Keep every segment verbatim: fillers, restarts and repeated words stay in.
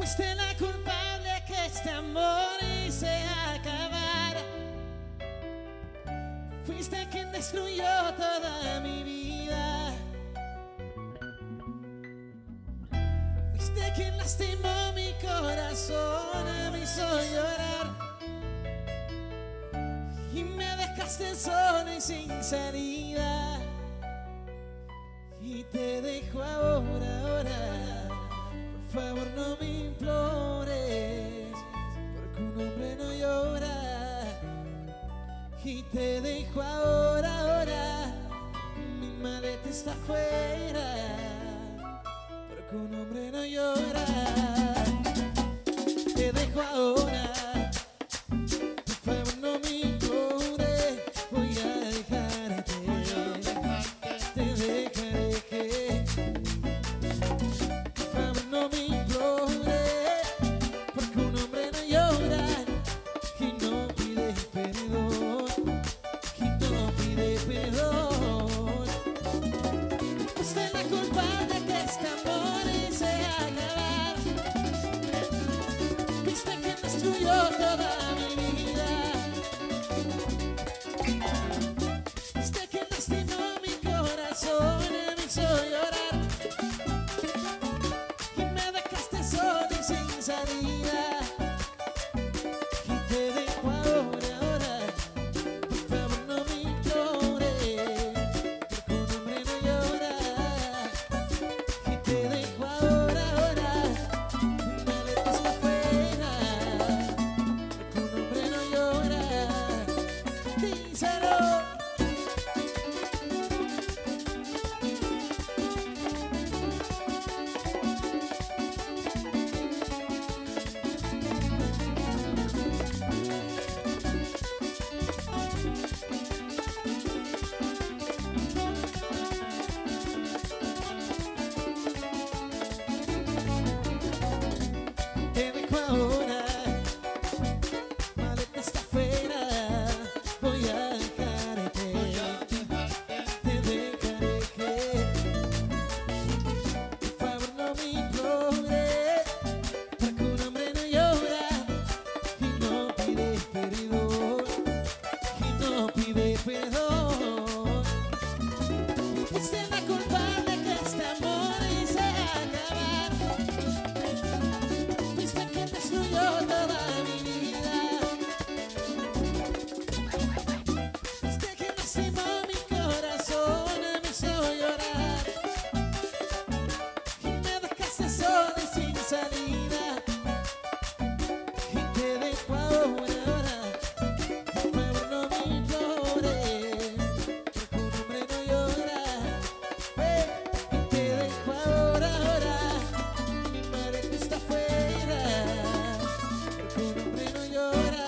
Fuiste la culpable que este amor se acabara. Fuiste quien destruyó toda mi vida. Fuiste quien lastimó mi corazón, me hizo llorar y me dejaste solo y sin salida. Y te dejo ahora, ahora. Por favor no me implores, porque un hombre no llora. Y te dejo ahora, ahora. Mi maleta está afuera, porque un hombre no llora. Te dejo ahora. Por favor no me implores, voy a dejarte. Te dejaré que no me implores, porque un hombre no llora y no pide perdón, y no pide perdón. Usted es la culpable que este amor se acabar. Viste que destruyó toda mi vida. Viste que lastimó mi corazón, me hizo llorar sin salida. Y te dejo ahora, ahora. Por favor no me implores, porque un hombre no llora. Y te dejo ahora, ahora. Mi maleta está afuera, porque un hombre no llora. Díselo. Te dejo ahora, maleta está afuera, voy a dejarte, te dejaré que, por favor no me implores, porque un hombre no llora y no pide perdón, y no pide perdón. Usted es la culpable que este amor se acabar. Fuiste quien destruyó toda mi vida. Fuiste quien lastimó mi corazón, me hizo llorar y me dejaste sola y sin salida. Y te dejo ahora, ahora. Por favor no me implores, porque un hombre no llora. Eh, Y te dejo ahora, ahora. Mi maleta está afuera, porque un hombre no llora.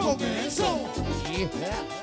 comenzó. Yeah.